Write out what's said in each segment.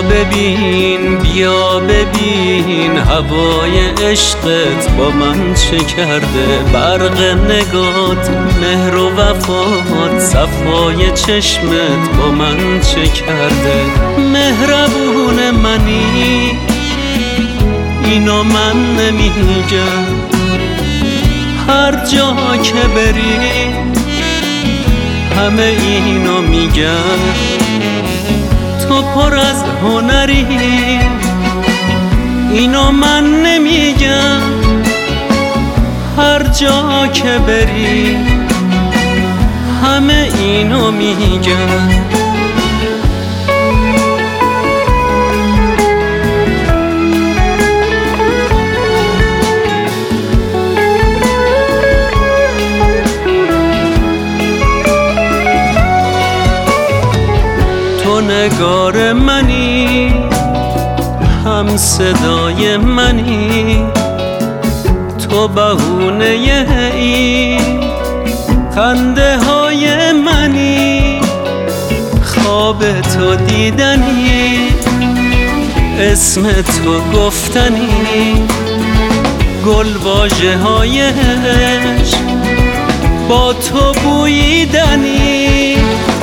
ببین بیا ببین هوای عشقت با من چه کرده، برق نگات مهر و وفات صفای چشمت با من چه کرده. مهربون منی اینو من نمیگم، هر جا که بری همه اینو میگن. تو پر از هنری اینو من نمیگم، هر جا که بری همه اینو میگن. تو نگار منی، هم صدای منی، تو بهونه این خنده های منی. خواب تو دیدنی، اسم تو گفتنی، گل واژه های عشق با تو بوییدنی.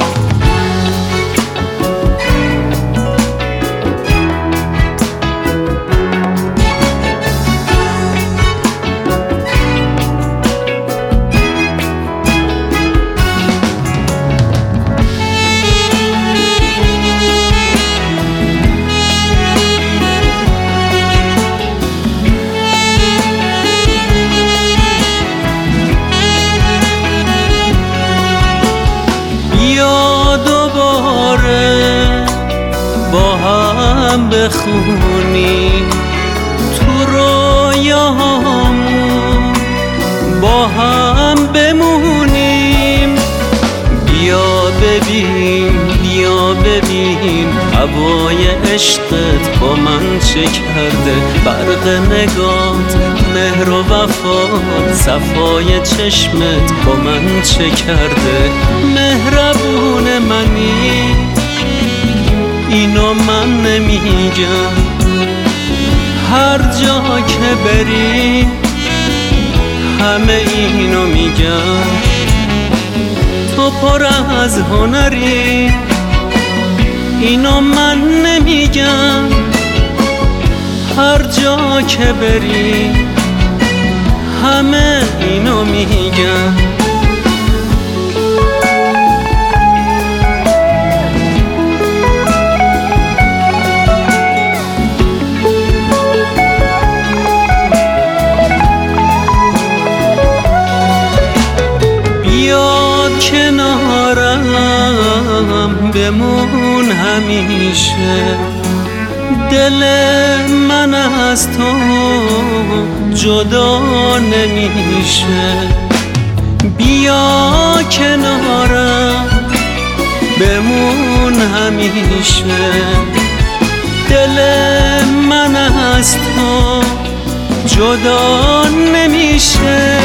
با هم بخونیم تو رویاهامون، با هم بمونیم. بیا ببین بیا ببین هوای عشقت با من چه کرده، برق نگات مهر و وفات صفای چشمت با من چه کرده. مهربون منی اینو من نمیگم، هر جا که بری همه اینو میگن. تو پر از هنری اینو من نمیگم، هر جا که بری همه اینو میگن. کنارم بمون همیشه، دل من از تو جدا نمیشه. بیا کنارم بمون همیشه، دل من از تو جدا نمیشه.